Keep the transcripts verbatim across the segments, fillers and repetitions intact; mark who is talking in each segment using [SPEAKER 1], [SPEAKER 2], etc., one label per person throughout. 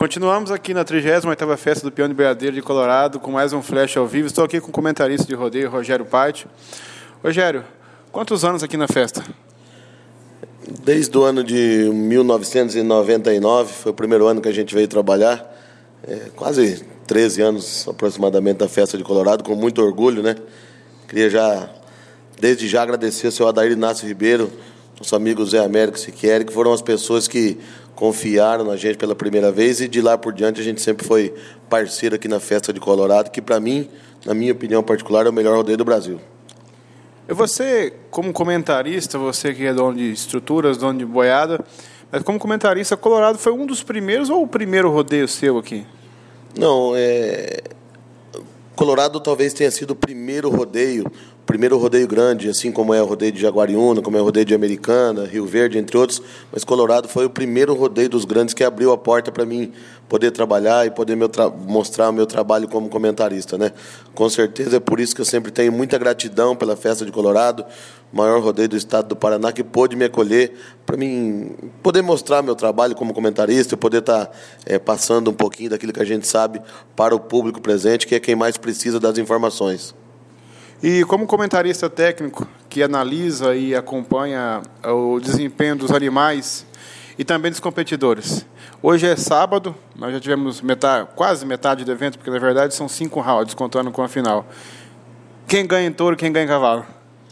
[SPEAKER 1] Continuamos aqui na trigésima oitava Festa do Peão de Boiadeiro de Colorado, com mais um flash ao vivo. Estou aqui com o comentarista de rodeio, Rogério Patti. Rogério, quantos anos aqui na festa?
[SPEAKER 2] Desde o ano de mil novecentos e noventa e nove, foi o primeiro ano que a gente veio trabalhar. É, quase treze anos aproximadamente da Festa de Colorado, com muito orgulho, né? Queria já, desde já, agradecer ao seu Adair Inácio Ribeiro, nosso amigo Zé Américo Siqueri, que foram as pessoas que confiaram na gente pela primeira vez, e de lá por diante a gente sempre foi parceiro aqui na Festa de Colorado, que para mim, na minha opinião particular, é o melhor rodeio do Brasil.
[SPEAKER 1] E você, como comentarista, você que é dono de estruturas, dono de boiada, mas como comentarista, Colorado foi um dos primeiros ou o primeiro rodeio seu aqui?
[SPEAKER 2] Não, é... Colorado talvez tenha sido o primeiro rodeio, o primeiro rodeio grande, assim como é o rodeio de Jaguariúna, como é o rodeio de Americana, Rio Verde, entre outros, mas Colorado foi o primeiro rodeio dos grandes que abriu a porta para mim poder trabalhar e poder meu tra- mostrar o meu trabalho como comentarista, né? Com certeza é por isso que eu sempre tenho muita gratidão pela Festa de Colorado, o maior rodeio do estado do Paraná, que pôde me acolher para mim poder mostrar meu trabalho como comentarista e poder estar tá, é, passando um pouquinho daquilo que a gente sabe para o público presente, que é quem mais precisa das informações.
[SPEAKER 1] E como comentarista técnico que analisa e acompanha o desempenho dos animais e também dos competidores, hoje é sábado, nós já tivemos metade, quase metade do evento, porque na verdade são cinco rounds, contando com a final. Quem ganha em touro, quem ganha em cavalo?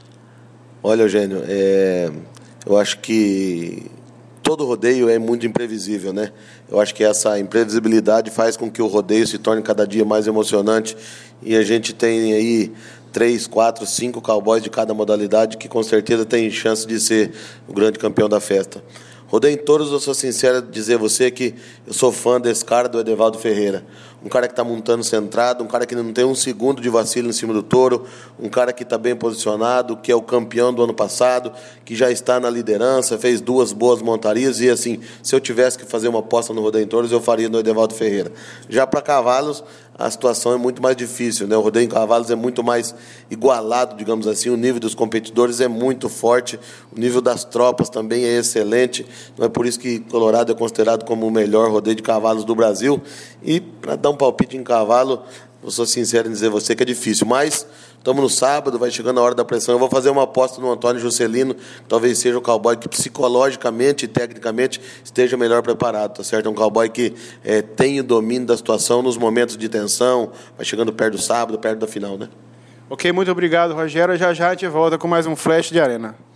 [SPEAKER 2] Olha, Eugênio, é, eu acho que todo rodeio é muito imprevisível, né? Eu acho que essa imprevisibilidade faz com que o rodeio se torne cada dia mais emocionante, e a gente tem aí três, quatro, cinco cowboys de cada modalidade que com certeza tem chance de ser o grande campeão da festa. Rodeio em touros, eu sou sincero em dizer a você que eu sou fã desse cara, do Edevaldo Ferreira. Um cara que está montando centrado, um cara que não tem um segundo de vacilo em cima do touro, um cara que está bem posicionado, que é o campeão do ano passado, que já está na liderança, fez duas boas montarias, e assim, se eu tivesse que fazer uma aposta no rodeio em touros, eu faria no Edevaldo Ferreira. Já para cavalos, a situação é muito mais difícil, né? O rodeio em cavalos é muito mais igualado, digamos assim, o nível dos competidores é muito forte, o nível das tropas também é excelente, não é por isso que Colorado é considerado como o melhor rodeio de cavalos do Brasil. E para dar um palpite em cavalo, eu sou sincero em dizer a você que é difícil, mas estamos no sábado, vai chegando a hora da pressão, eu vou fazer uma aposta no Antônio Juscelino, que talvez seja o cowboy que psicologicamente e tecnicamente esteja melhor preparado, tá certo? É um cowboy que é, tem o domínio da situação nos momentos de tensão, vai chegando perto do sábado, perto da final, né?
[SPEAKER 1] Ok, muito obrigado, Rogério. Já já a gente volta com mais um Flash de Arena.